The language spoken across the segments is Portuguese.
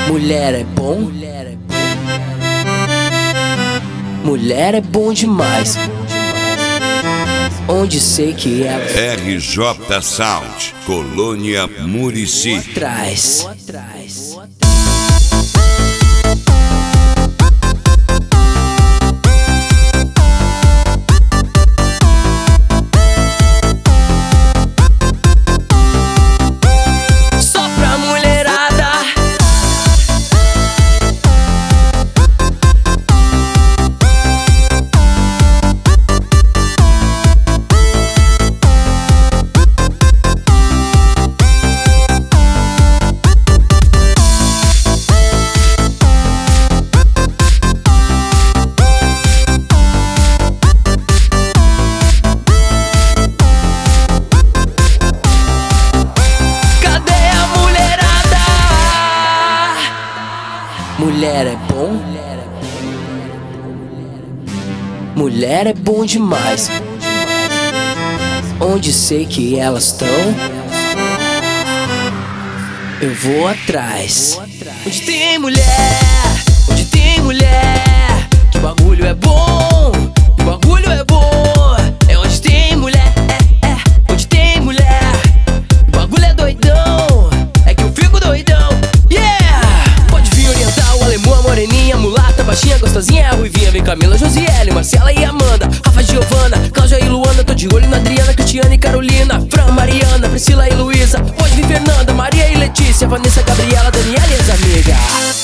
Mulher é bom, mulher é bom demais. Onde sei que é RJ Sound, Colônia Murici. Atrás. Só pra mulherada. Mulher é bom, mulher é bom demais. Onde sei que elas estão, eu vou atrás. Onde tem mulher, que o bagulho é bom, que o bagulho é bom. É onde tem mulher, onde tem mulher, o bagulho é doidão, é que eu fico doidão. Alemã, moreninha, mulata, baixinha, gostosinha, ruivinha. Vem Camila, Josiele, Marcela e Amanda, Rafa, Giovana, Cláudia e Luana. Tô de olho na Adriana, Cristiane e Carolina, Fran, Mariana, Priscila e Luísa. Pode vir Fernanda, Maria e Letícia, Vanessa, Gabriela, Daniela e as amigas.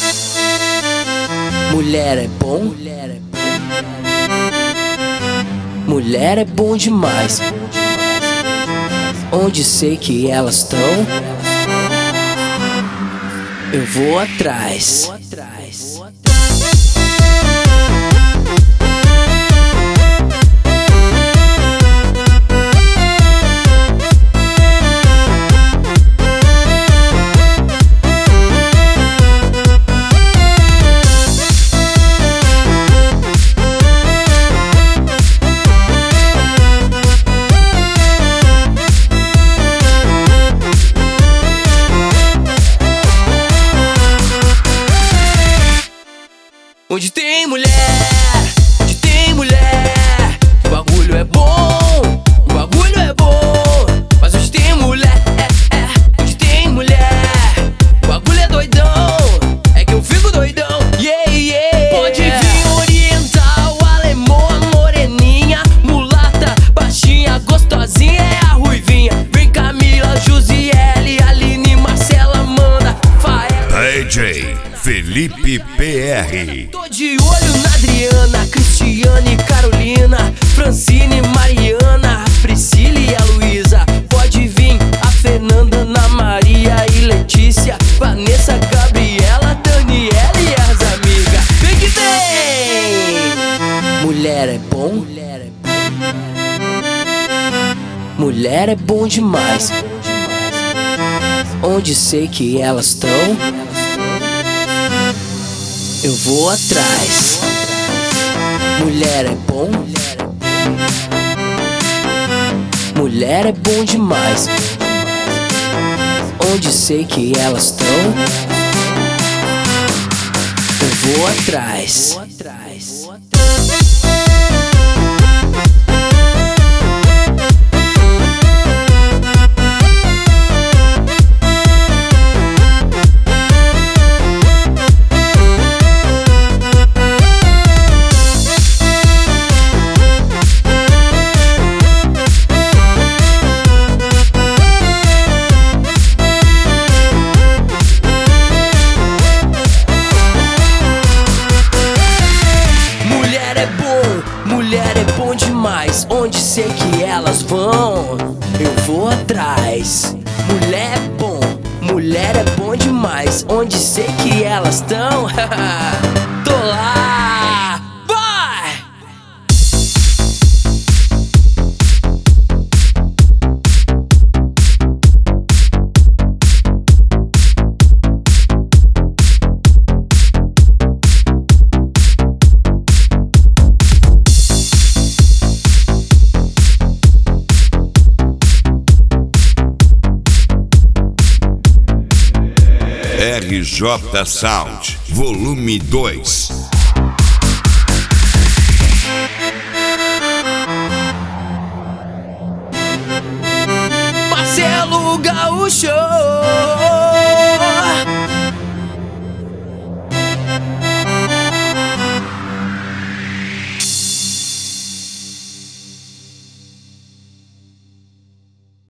Mulher é bom, mulher é bom demais. Onde sei que elas estão, eu vou atrás. Onde tem mulher, o bagulho é bom, o bagulho é bom. Mas onde tem mulher, onde tem mulher, o bagulho é doidão, é que eu fico doidão, yeah. Pode vir oriental, alemão, moreninha, mulata, baixinha, gostosinha, é a ruivinha. Vem Camila, Josiele, Aline, Marcela, Amanda, Fael, DJ Felipe PR. Tô de olho na Adriana, Cristiane, Carolina, Francine, Mariana, Priscila e a Luísa. Pode vir a Fernanda, Ana Maria e Letícia, Vanessa, Gabriela, Daniela e as amigas. Vem que vem! Mulher é bom, mulher é bom demais. Onde sei que elas estão, eu vou atrás. Mulher é bom, mulher é bom demais. Onde sei que elas estão, eu vou atrás. Onde sei que elas vão, eu vou atrás. Mulher é bom demais. Onde sei que elas estão, tô lá. Vai! RJ Sound, volume 2. Marcelo Gaúcho.